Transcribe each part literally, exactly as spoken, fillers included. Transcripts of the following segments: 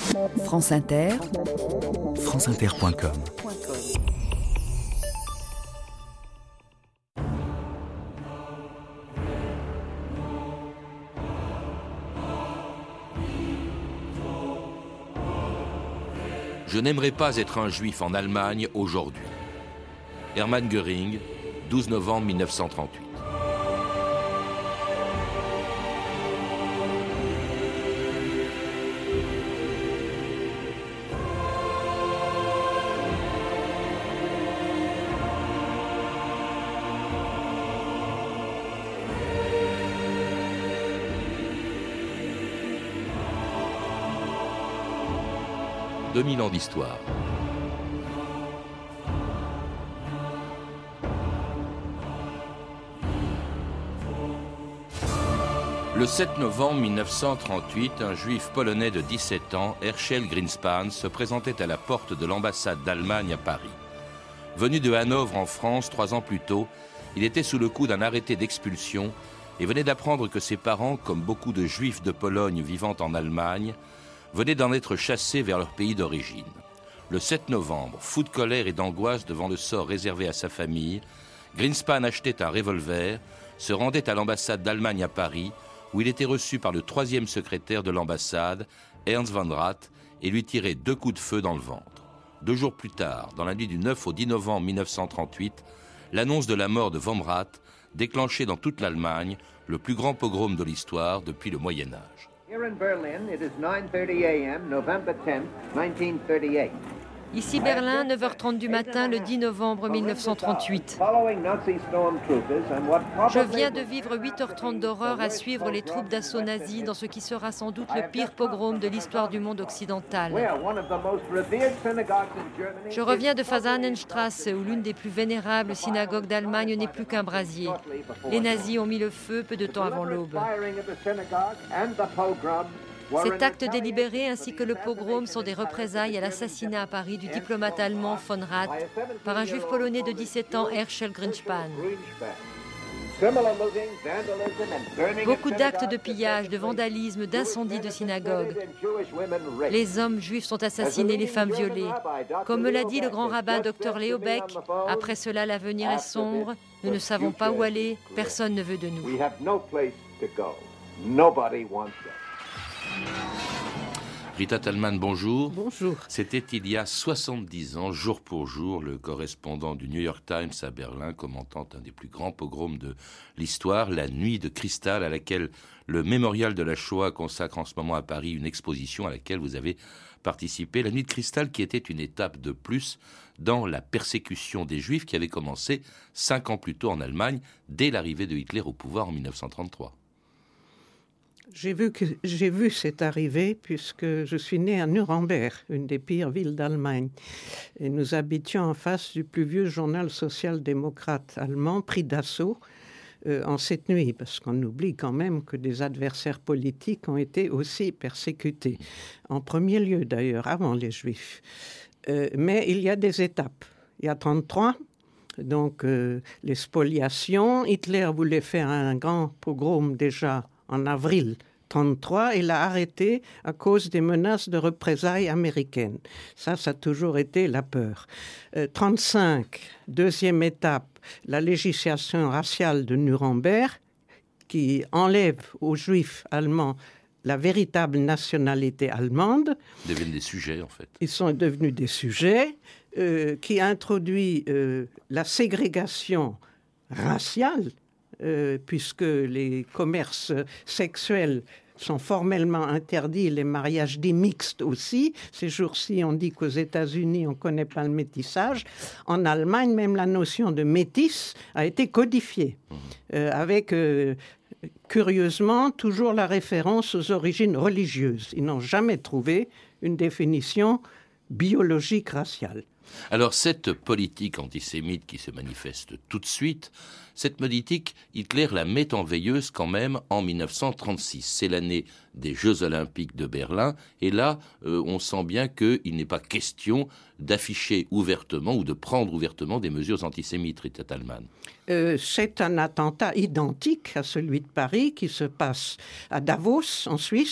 France Inter, france inter point com. Je n'aimerais pas être un juif en Allemagne aujourd'hui. Hermann Göring, douze novembre mille neuf cent trente-huit. deux mille ans d'histoire. Le sept novembre mille neuf cent trente-huit, un juif polonais de dix-sept ans, Herschel Greenspan, se présentait à la porte de l'ambassade d'Allemagne à Paris. Venu de Hanovre en France trois ans plus tôt, il était sous le coup d'un arrêté d'expulsion et venait d'apprendre que ses parents, comme beaucoup de juifs de Pologne vivant en Allemagne, venaient d'en être chassés vers leur pays d'origine. Le sept novembre, fou de colère et d'angoisse devant le sort réservé à sa famille, Greenspan achetait un revolver, se rendait à l'ambassade d'Allemagne à Paris, où il était reçu par le troisième secrétaire de l'ambassade, Ernst von Rath, et lui tirait deux coups de feu dans le ventre. Deux jours plus tard, dans la nuit du neuf au dix novembre mille neuf cent trente-huit, l'annonce de la mort de von Rath déclenchait dans toute l'Allemagne le plus grand pogrom de l'histoire depuis le Moyen-Âge. Here in Berlin, it is nine thirty a m, November tenth, nineteen thirty-eight. Ici Berlin, neuf heures trente du matin, le dix novembre mille neuf cent trente-huit. Je viens de vivre huit heures trente d'horreur à suivre les troupes d'assaut nazis dans ce qui sera sans doute le pire pogrom de l'histoire du monde occidental. Je reviens de Fasanenstraße, où l'une des plus vénérables synagogues d'Allemagne n'est plus qu'un brasier. Les nazis ont mis le feu peu de temps avant l'aube. Cet acte délibéré ainsi que le pogrom sont des représailles à l'assassinat à Paris du diplomate allemand von Rath par un juif polonais de dix-sept ans, Herschel Greenspan. Beaucoup d'actes de pillage, de vandalisme, d'incendie de synagogues. Les hommes juifs sont assassinés, les femmes violées. Comme me l'a dit le grand rabbin docteur Leo Beck, après cela l'avenir est sombre, nous ne savons pas où aller, personne ne veut de nous. Rita Thalmann, bonjour. Bonjour. C'était il y a soixante-dix ans, jour pour jour, le correspondant du New York Times à Berlin commentant un des plus grands pogroms de l'histoire, la Nuit de Cristal, à laquelle le Mémorial de la Shoah consacre en ce moment à Paris une exposition à laquelle vous avez participé. La Nuit de Cristal qui était une étape de plus dans la persécution des Juifs qui avait commencé cinq ans plus tôt en Allemagne, dès l'arrivée de Hitler au pouvoir en mille neuf cent trente-trois. J'ai vu, que, j'ai vu cette arrivée puisque je suis né à Nuremberg, une des pires villes d'Allemagne. Et nous habitions en face du plus vieux journal social-démocrate allemand, pris d'assaut euh, en cette nuit, parce qu'on oublie quand même que des adversaires politiques ont été aussi persécutés. En premier lieu d'ailleurs, avant les Juifs. Euh, mais il y a des étapes. Il y a trente-trois. Donc euh, les spoliations. Hitler voulait faire un grand pogrom déjà en avril trente-trois, il a arrêté à cause des menaces de représailles américaines. Ça, ça a toujours été la peur. Euh, trente-cinq, deuxième étape, la législation raciale de Nuremberg qui enlève aux Juifs allemands la véritable nationalité allemande. Ils deviennent des sujets, en fait. Ils sont devenus des sujets, euh, qui introduit euh, la ségrégation raciale, Euh, puisque les commerces sexuels sont formellement interdits, les mariages dits mixtes aussi. Ces jours-ci, on dit qu'aux États-Unis, on ne connaît pas le métissage. En Allemagne, même la notion de métis a été codifiée, euh, avec, euh, curieusement, toujours la référence aux origines religieuses. Ils n'ont jamais trouvé une définition biologique raciale. Alors cette politique antisémite qui se manifeste tout de suite, cette politique, Hitler la met en veilleuse quand même en mille neuf cent trente-six. C'est l'année des Jeux Olympiques de Berlin et là, euh, on sent bien qu'il n'est pas question d'afficher ouvertement ou de prendre ouvertement des mesures antisémites, Rita Thalmann. Euh, c'est un attentat identique à celui de Paris qui se passe à Davos, en Suisse.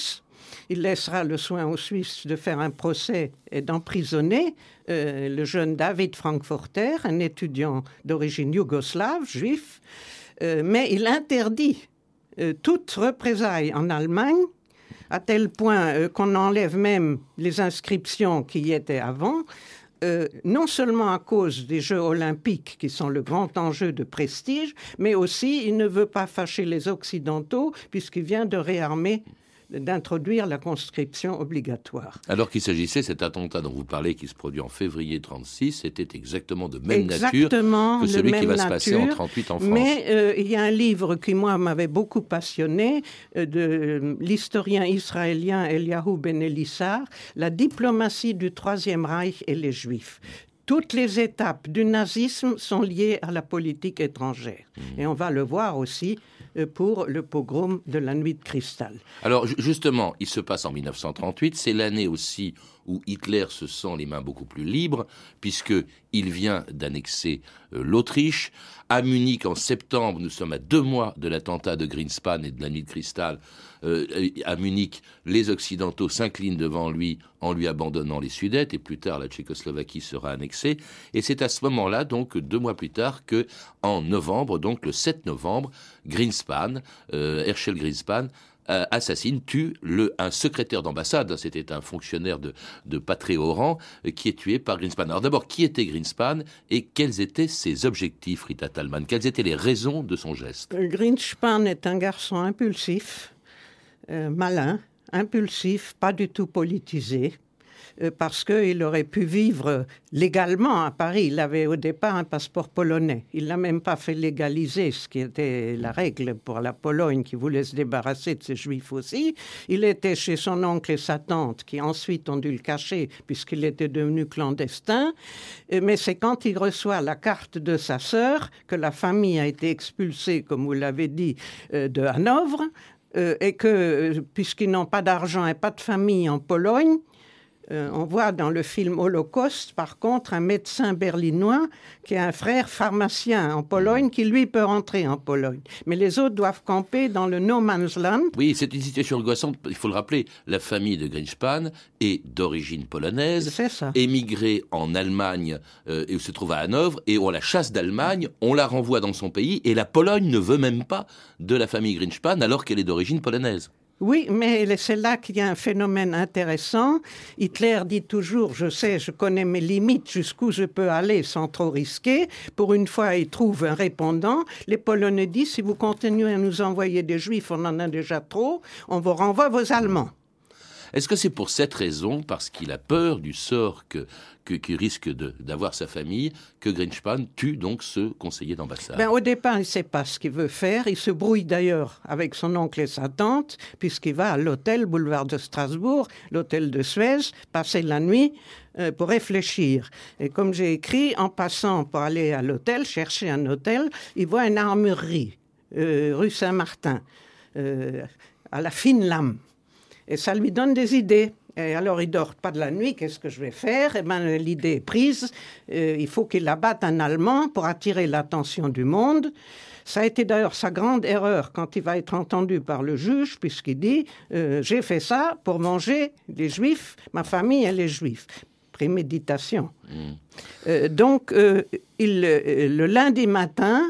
il laissera le soin aux Suisses de faire un procès et d'emprisonner euh, le jeune David Frankfurter, un étudiant d'origine yougoslave, juif, euh, mais il interdit euh, toute représailles en Allemagne, à tel point euh, qu'on enlève même les inscriptions qui y étaient avant, euh, non seulement à cause des Jeux olympiques, qui sont le grand enjeu de prestige, mais aussi il ne veut pas fâcher les Occidentaux, puisqu'il vient de réarmer, d'introduire la conscription obligatoire. Alors qu'il s'agissait, cet attentat dont vous parlez, qui se produit en février trente-six, c'était exactement de même exactement nature que celui qui va nature, se passer en trente-huit en France. Mais euh, il y a un livre qui, moi, m'avait beaucoup passionné, euh, de euh, l'historien israélien Eliyahu Ben Elissar, « La diplomatie du Troisième Reich et les Juifs ». Toutes les étapes du nazisme sont liées à la politique étrangère. Mmh. Et on va le voir aussi pour le pogrom de la nuit de cristal. Alors justement, il se passe en mille neuf cent trente-huit, c'est l'année aussi où Hitler se sent les mains beaucoup plus libres, puisqu'il vient d'annexer euh, l'Autriche. À Munich, en septembre, nous sommes à deux mois de l'attentat de Greenspan et de la nuit de cristal. Euh, à Munich, les Occidentaux s'inclinent devant lui en lui abandonnant les Sudètes, et plus tard, la Tchécoslovaquie sera annexée. Et c'est à ce moment-là, donc deux mois plus tard, que en novembre, donc le sept novembre, Greenspan, euh, Herschel Greenspan, Euh, assassine, tue le, un secrétaire d'ambassade, c'était un fonctionnaire de, de pas très haut rang, euh, qui est tué par Greenspan. Alors d'abord, qui était Greenspan et quels étaient ses objectifs, Rita Thalmann? Quelles étaient les raisons de son geste? Greenspan est un garçon impulsif, euh, malin, impulsif, pas du tout politisé, euh, parce qu'il aurait pu vivre légalement à Paris. Il avait au départ un passeport polonais. Il ne l'a même pas fait légaliser, ce qui était la règle pour la Pologne, qui voulait se débarrasser de ses juifs aussi. Il était chez son oncle et sa tante, qui ensuite ont dû le cacher, puisqu'il était devenu clandestin. Mais c'est quand il reçoit la carte de sa sœur que la famille a été expulsée, comme vous l'avez dit, de Hanovre, et que, puisqu'ils n'ont pas d'argent et pas de famille en Pologne, Euh, on voit dans le film Holocauste, par contre, un médecin berlinois qui a un frère pharmacien en Pologne qui, lui, peut rentrer en Pologne. Mais les autres doivent camper dans le no man's land. Oui, c'est une situation angoissante. Il faut le rappeler, la famille de Greenspan est d'origine polonaise, c'est ça. Émigrée en Allemagne, euh, et se trouve à Hanovre, et on la chasse d'Allemagne, on la renvoie dans son pays, et la Pologne ne veut même pas de la famille Greenspan alors qu'elle est d'origine polonaise. Oui, mais c'est là qu'il y a un phénomène intéressant. Hitler dit toujours, je sais, je connais mes limites, jusqu'où je peux aller sans trop risquer. Pour une fois, il trouve un répondant. Les Polonais disent, si vous continuez à nous envoyer des Juifs, on en a déjà trop, on vous renvoie vos Allemands. Est-ce que c'est pour cette raison, parce qu'il a peur du sort que, que, qu'il risque de, d'avoir sa famille, que Greenspan tue donc ce conseiller d'ambassade? Ben, au départ, il ne sait pas ce qu'il veut faire. Il se brouille d'ailleurs avec son oncle et sa tante, puisqu'il va à l'hôtel boulevard de Strasbourg, l'hôtel de Suez, passer la nuit euh, pour réfléchir. Et comme j'ai écrit, en passant pour aller à l'hôtel, chercher un hôtel, il voit une armurerie, euh, rue Saint-Martin, euh, à la fine lame. Et ça lui donne des idées. Et alors, il ne dort pas de la nuit. Qu'est-ce que je vais faire? Eh bien, l'idée est prise. Euh, il faut qu'il abatte un Allemand pour attirer l'attention du monde. Ça a été d'ailleurs sa grande erreur quand il va être entendu par le juge, puisqu'il dit euh, « J'ai fait ça pour venger les Juifs. Ma famille, elle est juive. » Préméditation. Mmh. Euh, donc, euh, il, euh, le lundi matin,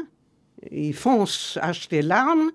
il fonce acheter l'arme.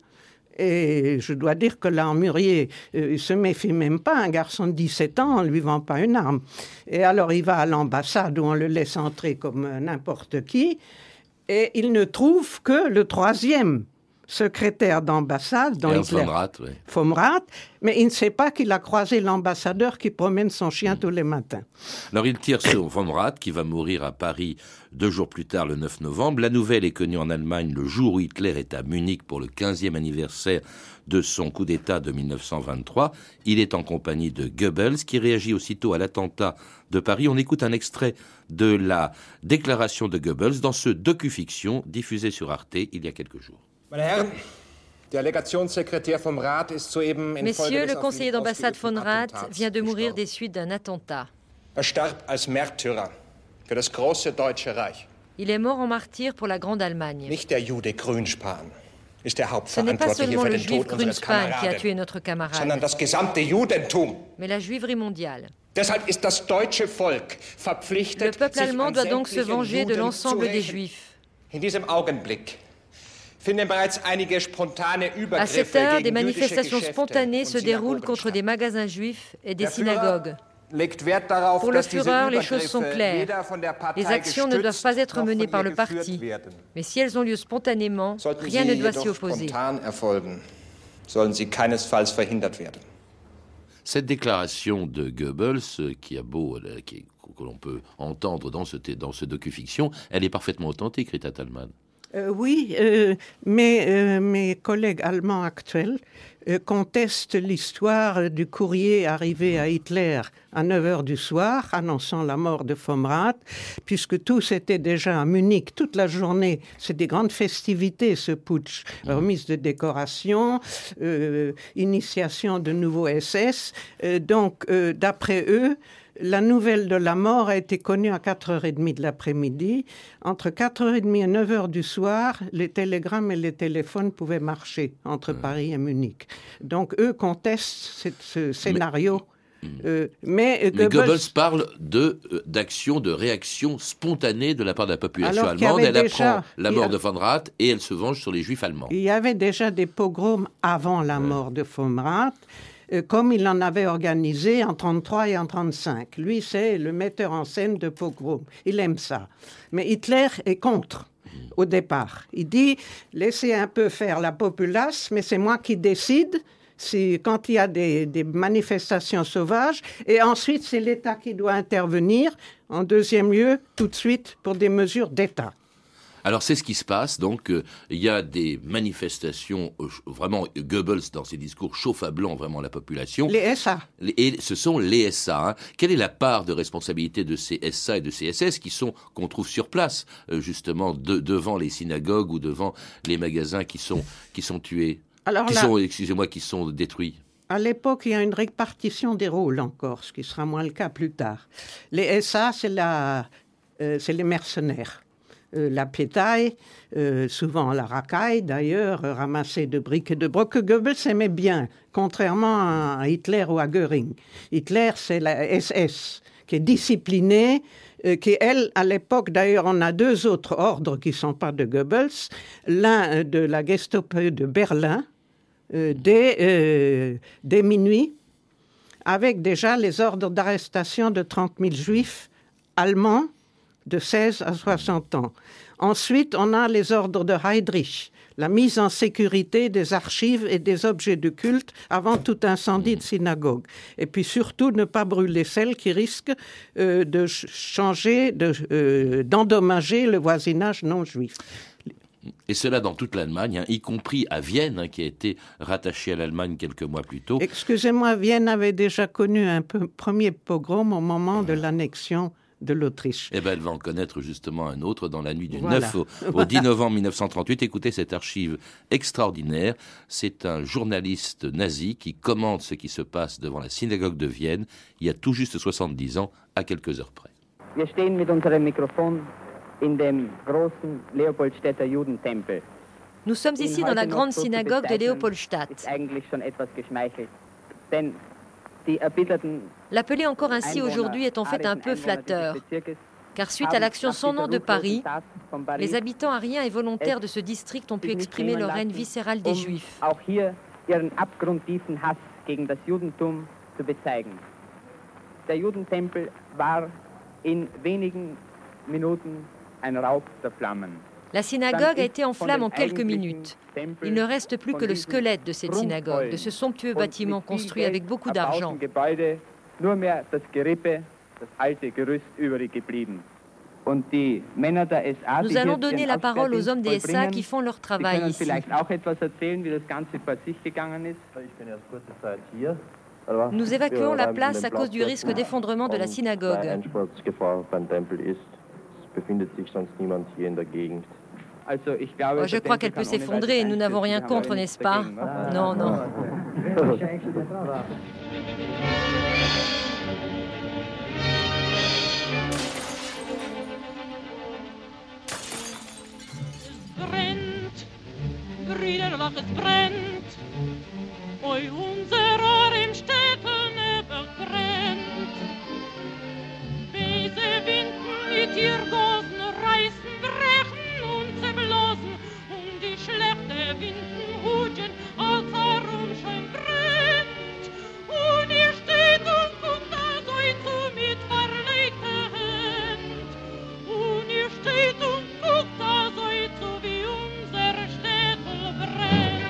Et je dois dire que l'armurier euh, se méfie même pas. Un garçon de dix-sept ans, on ne lui vend pas une arme. Et alors, il va à l'ambassade où on le laisse entrer comme euh, n'importe qui. Et il ne trouve que le troisième secrétaire d'ambassade, dont Ernst Hitler, von Rath, oui. von Rath, mais il ne sait pas qu'il a croisé l'ambassadeur qui promène son chien mmh. tous les matins. Alors il tire sur von Rath, qui va mourir à Paris deux jours plus tard, le neuf novembre. La nouvelle est connue en Allemagne le jour où Hitler est à Munich pour le quinzième anniversaire de son coup d'État de mille neuf cent vingt-trois. Il est en compagnie de Goebbels, qui réagit aussitôt à l'attentat de Paris. On écoute un extrait de la déclaration de Goebbels dans ce docu-fiction diffusé sur Arte il y a quelques jours. Messieurs, le conseiller d'ambassade von Rath vient de mourir des suites d'un attentat. Il est mort en martyr pour la Grande Allemagne. Nicht der Jude Grünspan, Ce n'est pas seulement le juif Grünspan qui a tué notre camarade, mais la juiverie mondiale. Le peuple allemand doit donc se venger de l'ensemble des juifs. À cette heure, des manifestations spontanées se déroulent contre des magasins juifs et des synagogues. Pour le Führer, les choses sont claires. Les actions ne doivent pas être menées par le parti, mais si elles ont lieu spontanément, rien ne doit s'y opposer. Cette déclaration de Goebbels, qui a beau, qui, que l'on peut entendre dans ce, dans ce docu-fiction, elle est parfaitement authentique, Rita Thalmann. Euh, oui, euh, mais euh, mes collègues allemands actuels euh, contestent l'histoire du courrier arrivé à Hitler à neuf heures du soir, annonçant la mort de Vom Rath, puisque tous étaient déjà à Munich toute la journée. C'est des grandes festivités, ce putsch. Remise de décorations, euh, initiation de nouveaux S S. Euh, donc, euh, d'après eux, la nouvelle de la mort a été connue à quatre heures trente de l'après-midi. Entre quatre heures trente et neuf heures du soir, les télégrammes et les téléphones pouvaient marcher entre mmh. Paris et Munich. Donc, eux contestent ce, ce scénario. Mais, euh, mais, mais Goebbels, Goebbels parle de, euh, d'action, de réaction spontanée de la part de la population allemande. Elle déjà, apprend la mort a, de Von Rath et elle se venge sur les juifs allemands. Il y avait déjà des pogroms avant la ouais. mort de Von Rath, comme il en avait organisé en trente-trois et en trente-cinq. Lui, c'est le metteur en scène de pogrom. Il aime ça. Mais Hitler est contre, au départ. Il dit, laissez un peu faire la populace, mais c'est moi qui décide si, quand il y a des, des manifestations sauvages. Et ensuite, c'est l'État qui doit intervenir. En deuxième lieu, tout de suite, pour des mesures d'État. Alors c'est ce qui se passe, donc euh, il y a des manifestations, euh, vraiment Goebbels dans ses discours chauffe à blanc vraiment la population. Les S A. Et ce sont les S A. Hein. Quelle est la part de responsabilité de ces S A et de ces S S qui sont, qu'on trouve sur place, euh, justement, de, devant les synagogues ou devant les magasins qui sont, qui sont tués, Alors, qui là... sont, excusez-moi, qui sont détruits? À l'époque, il y a une répartition des rôles encore, ce qui sera moins le cas plus tard. Les S A, c'est, la, euh, c'est les mercenaires. Euh, la pétaille, euh, souvent la racaille d'ailleurs, euh, ramassée de briques et de brocs, que Goebbels aimait bien, contrairement à Hitler ou à Göring. Hitler, c'est la S S, qui est disciplinée, euh, qui, elle, à l'époque, d'ailleurs, on a deux autres ordres qui ne sont pas de Goebbels, l'un de la Gestapo de Berlin, euh, dès, euh, dès minuit, avec déjà les ordres d'arrestation de trente mille juifs allemands, de seize à soixante ans. Ensuite, on a les ordres de Heydrich, la mise en sécurité des archives et des objets de culte avant tout incendie de synagogue. Et puis surtout, ne pas brûler celles qui risquent euh, de changer, de, euh, d'endommager le voisinage non juif. Et cela dans toute l'Allemagne, hein, y compris à Vienne, hein, qui a été rattachée à l'Allemagne quelques mois plus tôt. Excusez-moi, Vienne avait déjà connu un peu, premier pogrom au moment de l'annexion de l'Autriche. Eh bien, elle va en connaître justement un autre dans la nuit du voilà. neuf au, au dix novembre mille neuf cent trente-huit. Écoutez cette archive extraordinaire. C'est un journaliste nazi qui commente ce qui se passe devant la synagogue de Vienne il y a tout juste soixante-dix ans, à quelques heures près. Wir stehen mit unserem Mikrofon in dem großen Leopoldstädter Judentempel. Nous sommes ici dans la grande synagogue de Leopoldstadt. L'appeler encore ainsi aujourd'hui est en fait un peu flatteur, car suite à l'action sans nom de Paris, les habitants ariens et volontaires de ce district ont pu exprimer leur haine viscérale des Juifs. Der Judentempel war in wenigen Minuten ein Raub der Flammen. La synagogue a été en flammes en quelques minutes. Il ne reste plus que le squelette de cette synagogue, de ce somptueux bâtiment construit avec beaucoup d'argent. Nous allons donner la parole aux hommes des S A qui font leur travail ici. Nous évacuons la place à cause du risque d'effondrement de la synagogue. Oh, je crois qu'elle peut s'effondrer, nous n'avons rien contre, n'est-ce pas? Non, non. Brüder, es brennt. Oi, unser Rohr im Städten überbrennt. Böse Winden mit ihr Gosen reißen, brechen und zerblasen, und die schlechte Winden huschen, als herum schön brennt. Und ihr steht und guckt da so zu mit verlegter Hand. Und ihr steht und guckt da so zu, wie unser Städtel brennt.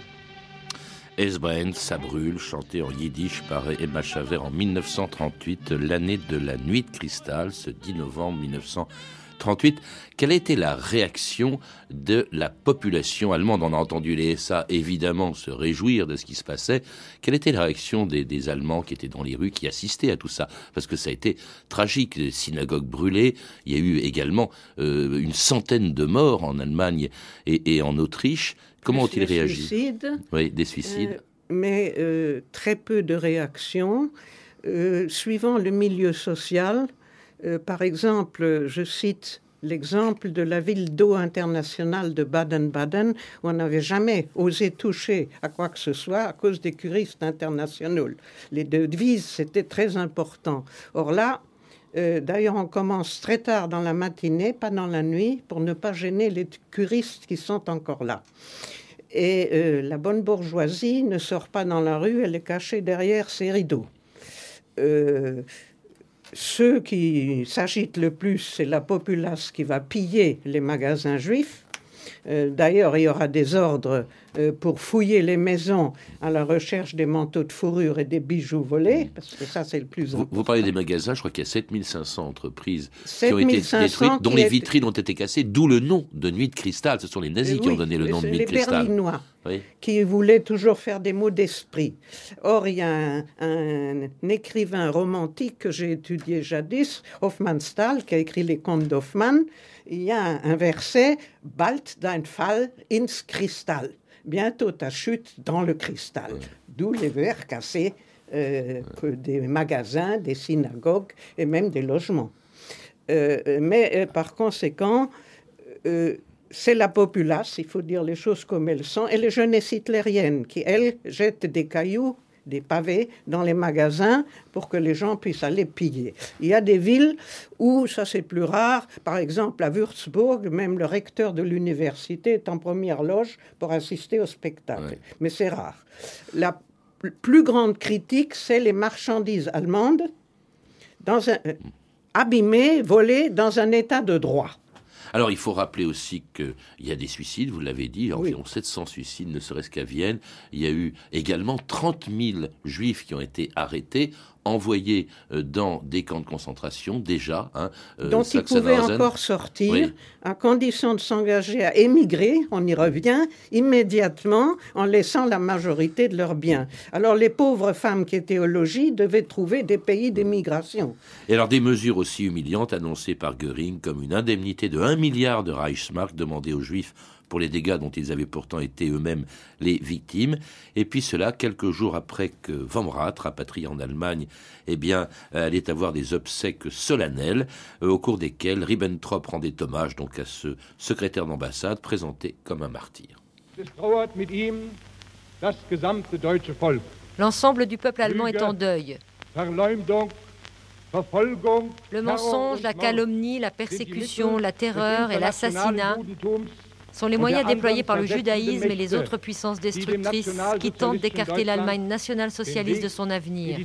Es brennt, ça brûle, chanté en yiddish par Emma Chavert en mille neuf cent trente-huit, l'année de la Nuit de Cristal, ce dix novembre mille neuf cent trente-huit. Quelle a été la réaction de la population allemande? On a entendu les S A évidemment se réjouir de ce qui se passait. Quelle était la réaction des, des Allemands qui étaient dans les rues, qui assistaient à tout ça? Parce que ça a été tragique, les synagogues brûlées. Il y a eu également euh, une centaine de morts en Allemagne et, et en Autriche. Comment ont-ils réagi? Suicides. Oui, des suicides. Euh, mais euh, très peu de réactions. Euh, suivant le milieu social, euh, par exemple, je cite l'exemple de la ville d'eau internationale de Baden-Baden, où on n'avait jamais osé toucher à quoi que ce soit à cause des curistes internationaux. Les devises, c'était très important. Or là, euh, d'ailleurs, on commence très tard dans la matinée, pas dans la nuit, pour ne pas gêner les curistes qui sont encore là. Et euh, la bonne bourgeoisie ne sort pas dans la rue, elle est cachée derrière ses rideaux. Euh, ceux qui s'agitent le plus, c'est la populace qui va piller les magasins juifs. Euh, d'ailleurs, il y aura des ordres euh, pour fouiller les maisons à la recherche des manteaux de fourrure et des bijoux volés, parce que ça, c'est le plus important. Vous, vous parlez des magasins, je crois qu'il y a sept mille cinq cents entreprises qui ont été détruites, dont les vitrines été... ont été cassées, d'où le nom de Nuit de Cristal. Ce sont les nazis euh, qui oui, ont donné le nom de Nuit de Cristal. Les Berlinois, oui. qui voulaient toujours faire des mots d'esprit. Or, il y a un, un, un écrivain romantique que j'ai étudié jadis, Hofmannsthal, qui a écrit les contes d'Hoffmann. Il y a un, un verset, « Bald dein Fall ins Kristall », bientôt ta chute dans le cristal, ouais. D'où les verres cassés euh, ouais. des magasins, des synagogues et même des logements. Euh, mais euh, par conséquent, euh, c'est la populace, il faut dire les choses comme elles sont, et les jeunesses hitlériennes qui, elles, jettent des cailloux, des pavés dans les magasins pour que les gens puissent aller piller. Il y a des villes où ça c'est plus rare. Par exemple, à Würzburg, même le recteur de l'université est en première loge pour assister au spectacle. Ouais. Mais c'est rare. La plus grande critique, c'est les marchandises allemandes dans un, euh, abîmées, volées dans un état de droit. Alors, il faut rappeler aussi qu'il y a des suicides, vous l'avez dit, environ oui. sept cents suicides, ne serait-ce qu'à Vienne. Il y a eu également trente mille juifs qui ont été arrêtés, envoyés dans des camps de concentration, déjà. Hein, dont ils pouvaient encore sortir, oui. à condition de s'engager à émigrer, on y revient, immédiatement, en laissant la majorité de leurs biens. Alors, les pauvres femmes qui étaient au logis devaient trouver des pays d'émigration. Et alors, des mesures aussi humiliantes annoncées par Göring, comme une indemnité de un milliard de Reichsmark demandée aux Juifs pour les dégâts dont ils avaient pourtant été eux-mêmes les victimes. Et puis cela, quelques jours après que Vom Rath, rapatrié en Allemagne, eh bien, allait avoir des obsèques solennelles, euh, au cours desquelles Ribbentrop rendait hommage donc à ce secrétaire d'ambassade présenté comme un martyr. L'ensemble du peuple allemand est en deuil. Le mensonge, la calomnie, la persécution, la terreur et l'assassinat sont les moyens déployés par le judaïsme et les autres puissances destructrices qui tentent d'écarter l'Allemagne nationale-socialiste de son avenir.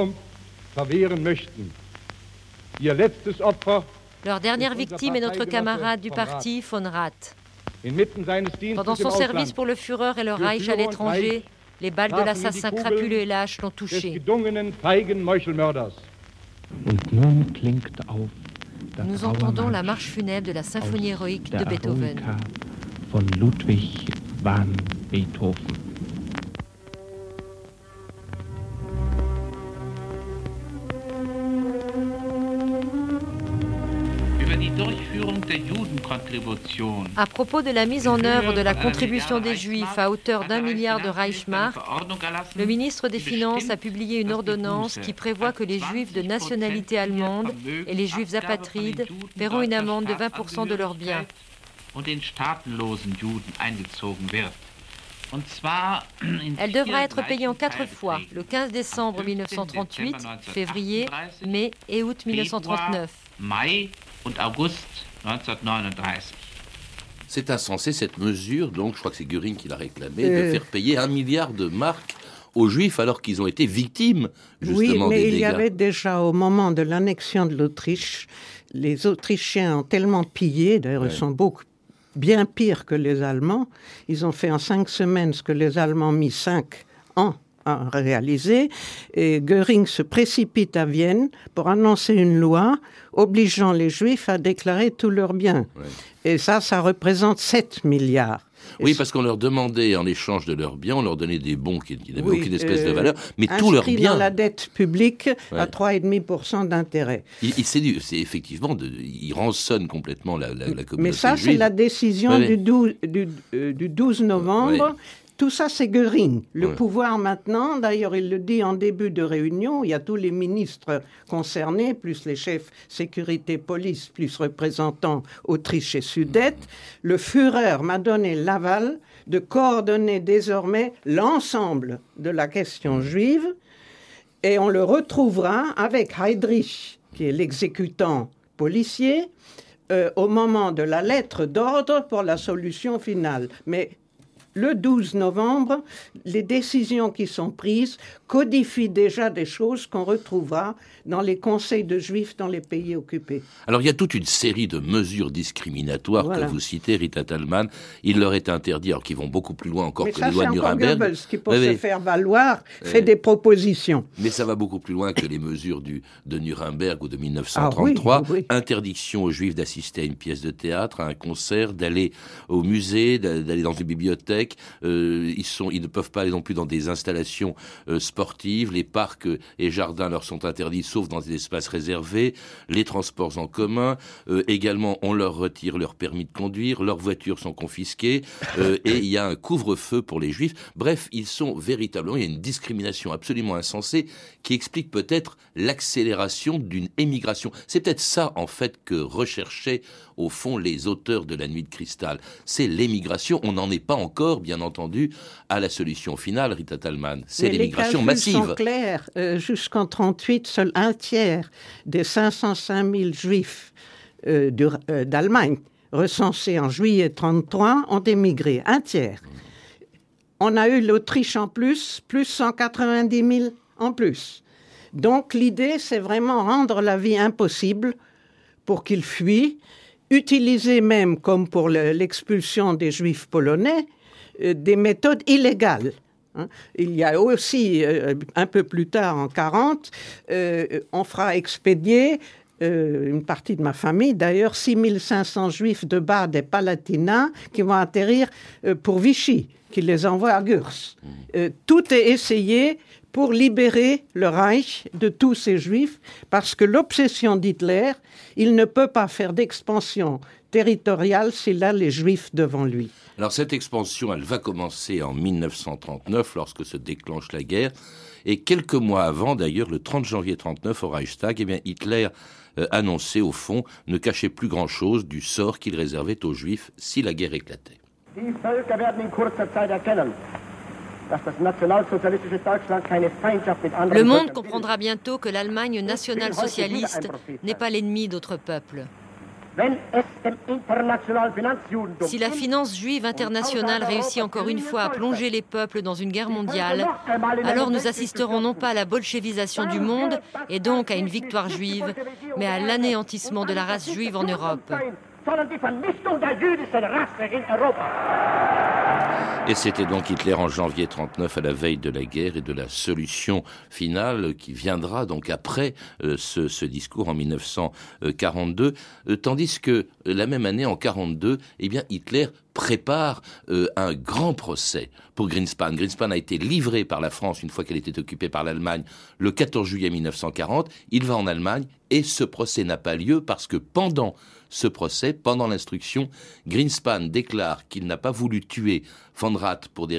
Leur dernière victime est notre camarade du parti, von Rath. Pendant son service pour le Führer et le Reich à l'étranger, les balles de l'assassin crapuleux et lâche l'ont touché. Nous entendons la marche funèbre de la symphonie héroïque de Beethoven. Von Ludwig van Beethoven. À propos de la mise en œuvre de la contribution des Juifs à hauteur d'un milliard de Reichsmark, le ministre des Finances a publié une ordonnance qui prévoit que les Juifs de nationalité allemande et les Juifs apatrides paieront une amende de vingt pour cent de leurs biens. Elle devra être payée en quatre fois, le quinze décembre mille neuf cent trente-huit, février, mai et août mille neuf cent trente-neuf. C'est insensé cette mesure, donc je crois que c'est Göring qui l'a réclamé, euh... de faire payer un milliard de marks aux Juifs alors qu'ils ont été victimes justement oui, des dégâts. Oui, mais il y avait déjà au moment de l'annexion de l'Autriche, les Autrichiens ont tellement pillé, d'ailleurs ouais. Ils sont beaucoup bien pires que les Allemands. Ils ont fait en cinq semaines ce que les Allemands ont mis cinq ans à réaliser. Et Göring se précipite à Vienne pour annoncer une loi obligeant les Juifs à déclarer tous leurs biens. Ouais. Et ça, ça représente sept milliards. Oui, parce qu'on leur demandait, en échange de leurs biens, on leur donnait des bons qui, qui n'avaient oui, aucune espèce euh, de valeur, mais tous leurs biens... dans la dette publique ouais. à trois virgule cinq pour cent d'intérêt. Il, il, c'est, c'est effectivement, de, il rançonne complètement la, la, la communauté Mais ça, juive. C'est la décision ouais, du, douze, du, euh, du douze novembre... Ouais. Tout ça, c'est Göring. Le ouais. pouvoir maintenant, d'ailleurs, il le dit en début de réunion, il y a tous les ministres concernés, plus les chefs sécurité police, plus représentants Autriche et Sudète. Mmh. Le Führer m'a donné l'aval de coordonner désormais l'ensemble de la question juive et on le retrouvera avec Heydrich, qui est l'exécutant policier, euh, au moment de la lettre d'ordre pour la solution finale. Mais le douze novembre, les décisions qui sont prises codifient déjà des choses qu'on retrouvera dans les conseils de juifs dans les pays occupés. Alors il y a toute une série de mesures discriminatoires voilà. que vous citez, Rita Thalmann. Il leur est interdit, alors qu'ils vont beaucoup plus loin encore mais que ça, les lois de Nuremberg. Goebbels qui, pour oui, se oui. faire valoir, fait oui. des propositions. Mais ça va beaucoup plus loin que les mesures du, de Nuremberg ou de mille neuf cent trente-trois. Ah, oui, oui. Interdiction aux juifs d'assister à une pièce de théâtre, à un concert, d'aller au musée, d'aller dans une bibliothèque. Euh, ils, sont, ils ne peuvent pas aller non plus dans des installations euh, sportives. Les parcs et jardins leur sont interdits, sauf dans des espaces réservés. Les transports en commun. Euh, également, on leur retire leur permis de conduire. Leurs voitures sont confisquées. Euh, et il y a un couvre-feu pour les juifs. Bref, ils sont véritablement... Il y a une discrimination absolument insensée qui explique peut-être l'accélération d'une émigration. C'est peut-être ça, en fait, que recherchaient, au fond, les auteurs de La Nuit de Cristal. C'est l'émigration. On n'en est pas encore, bien entendu, à la solution finale, Rita Thalmann. C'est mais l'émigration massive. Les calculs sont clairs. Euh, jusqu'en trente-huit, seul un tiers des cinq cent cinq mille juifs euh, de, euh, d'Allemagne recensés en juillet trente-trois ont émigré. Un tiers. On a eu l'Autriche en plus, plus cent quatre-vingt-dix mille en plus. Donc l'idée, c'est vraiment rendre la vie impossible pour qu'ils fuient, utiliser même, comme pour le, l'expulsion des juifs polonais, euh, des méthodes illégales. Hein. Il y a aussi, euh, un peu plus tard, en quarante, euh, on fera expédier euh, une partie de ma famille, d'ailleurs, six mille cinq cents juifs de Bade et Palatinat qui vont atterrir euh, pour Vichy, qui les envoie à Gurs. Euh, tout est essayé pour libérer le Reich de tous ces juifs, parce que l'obsession d'Hitler, il ne peut pas faire d'expansion territoriale s'il a les juifs devant lui. Alors cette expansion, elle va commencer en mille neuf cent trente-neuf, lorsque se déclenche la guerre, et quelques mois avant, d'ailleurs, le trente janvier trente-neuf, au Reichstag, eh bien, Hitler euh, annonçait, au fond, ne cachait plus grand-chose du sort qu'il réservait aux juifs si la guerre éclatait. Die Völker werden in kurzer Zeit erkennen, dass das nationalsozialistische Deutschland keine Feindschaft mit anderen. Le monde comprendra bientôt que l'Allemagne nationale-socialiste n'est pas l'ennemi d'autres peuples. Si la finance juive internationale réussit encore une fois à plonger les peuples dans une guerre mondiale, alors nous assisterons non pas à la bolchevisation du monde et donc à une victoire juive, mais à l'anéantissement de la race juive en Europe. Et c'était donc Hitler en janvier trente-neuf, à la veille de la guerre et de la solution finale qui viendra donc après euh, ce, ce discours en mille neuf cent quarante-deux, euh, tandis que euh, la même année, en quarante-deux, eh bien Hitler prépare euh, un grand procès pour Greenspan. Greenspan a été livré par la France une fois qu'elle était occupée par l'Allemagne le quatorze juillet mille neuf cent quarante. Il va en Allemagne et ce procès n'a pas lieu parce que pendant ce procès, pendant l'instruction, Greenspan déclare qu'il n'a pas voulu tuer Von Rath pour des raisons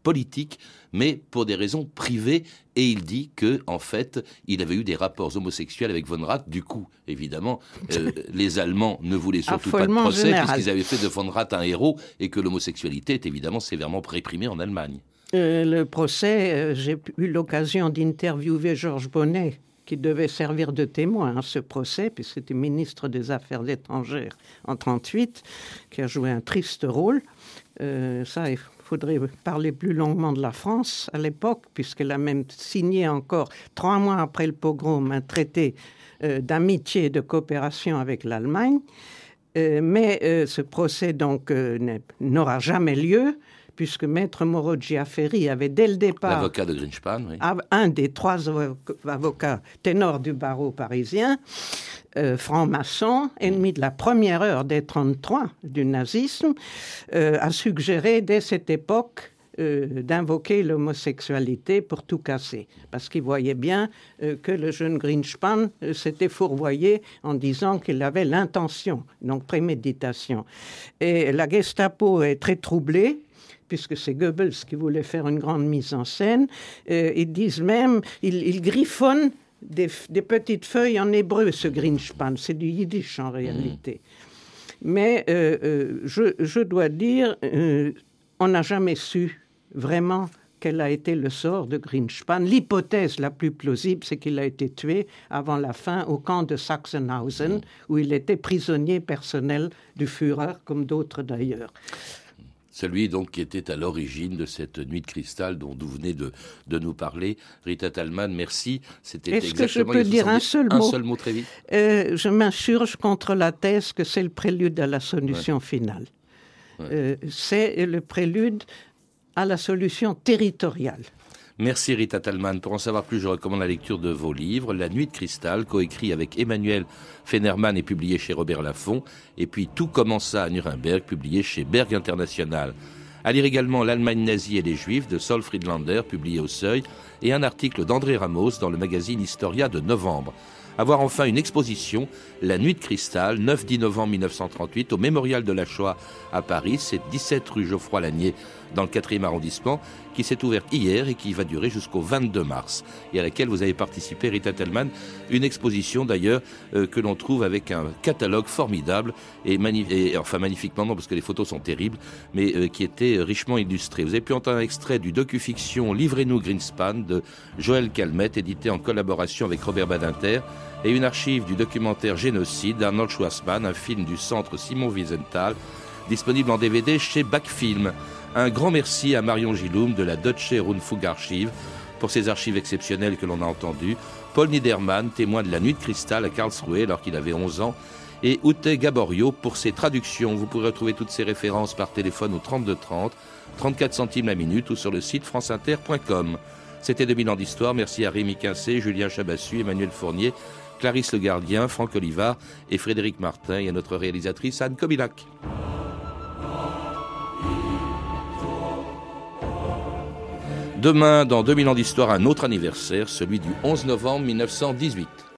politique, mais pour des raisons privées. Et il dit que, en fait, il avait eu des rapports homosexuels avec von Rath. Du coup, évidemment, euh, les Allemands ne voulaient surtout pas de procès, général. puisqu'ils avaient fait de von Rath un héros, et que l'homosexualité est évidemment sévèrement réprimée en Allemagne. Euh, le procès, euh, j'ai eu l'occasion d'interviewer Georges Bonnet, qui devait servir de témoin à ce procès, puisque c'était ministre des Affaires étrangères en mille neuf cent trente-huit, qui a joué un triste rôle. Euh, ça, il faudrait parler plus longuement de la France à l'époque, puisqu'elle a même signé encore, trois mois après le pogrom, un traité euh, d'amitié et de coopération avec l'Allemagne. Euh, mais euh, ce procès donc euh, n'aura jamais lieu, puisque Maître Moreau Giaferi avait dès le départ... L'avocat de Greenspan, oui. Un des trois avocats ténors du barreau parisien, euh, franc-maçon, ennemi de la première heure des trente-trois du nazisme, euh, a suggéré dès cette époque euh, d'invoquer l'homosexualité pour tout casser. Parce qu'il voyait bien euh, que le jeune Greenspan euh, s'était fourvoyé en disant qu'il avait l'intention, donc préméditation. Et la Gestapo est très troublée, puisque c'est Goebbels qui voulait faire une grande mise en scène. Euh, ils disent même, ils, ils griffonnent des, des petites feuilles en hébreu, ce Greenspan. C'est du yiddish en réalité. Mmh. Mais euh, euh, je, je dois dire, euh, on n'a jamais su vraiment quel a été le sort de Greenspan. L'hypothèse la plus plausible, c'est qu'il a été tué avant la fin au camp de Sachsenhausen, où il était prisonnier personnel du Führer, comme d'autres d'ailleurs. Celui donc qui était à l'origine de cette nuit de cristal dont vous venez de, de nous parler. Rita Thalmann, merci. C'était Est-ce exactement que je peux dire un seul un mot, seul mot très vite euh, Je m'insurge contre la thèse que c'est le prélude à la solution ouais. finale. Ouais. Euh, c'est le prélude à la solution territoriale. Merci Rita Thalmann. Pour en savoir plus, je recommande la lecture de vos livres. La nuit de cristal, coécrit avec Emmanuel Fennerman et publié chez Robert Laffont. Et puis Tout commença à Nuremberg, publié chez Berg International. À lire également L'Allemagne nazie et les Juifs de Saul Friedlander, publié au Seuil. Et un article d'André Ramos dans le magazine Historia de novembre. À voir enfin une exposition, La Nuit de Cristal, neuf dix novembre mille neuf cent trente-huit, au Mémorial de la Shoah à Paris. C'est dix-sept rue Geoffroy-Lanier, dans le quatrième arrondissement, qui s'est ouverte hier et qui va durer jusqu'au vingt-deux mars, et à laquelle vous avez participé, Rita Thalmann. Une exposition d'ailleurs euh, que l'on trouve avec un catalogue formidable, et, magni- et enfin magnifiquement non, parce que les photos sont terribles, mais euh, qui était richement illustré. Vous avez pu entendre un extrait du docu-fiction Livrez-nous Greenspan de Joël Calmette, édité en collaboration avec Robert Badinter, et une archive du documentaire Génocide d'Arnold Schwarzman, un film du centre Simon Wiesenthal, disponible en D V D chez Backfilm. Un grand merci à Marion Giloum de la Deutsche Rundfunkarchiv pour ces archives exceptionnelles que l'on a entendues, Paul Niedermann, témoin de la Nuit de Cristal à Karlsruhe alors qu'il avait onze ans, et Ute Gaborio pour ses traductions. Vous pourrez retrouver toutes ces références par téléphone au trente-deux trente, trente-quatre centimes la minute ou sur le site franceinter point com. C'était deux mille ans d'histoire. Merci à Rémi Quincé, Julien Chabassu, Emmanuel Fournier, Clarisse Le Gardien, Franck Olivard et Frédéric Martin, et à notre réalisatrice Anne Kobilac. Demain, dans deux mille ans d'histoire, un autre anniversaire, celui du onze novembre mille neuf cent dix-huit.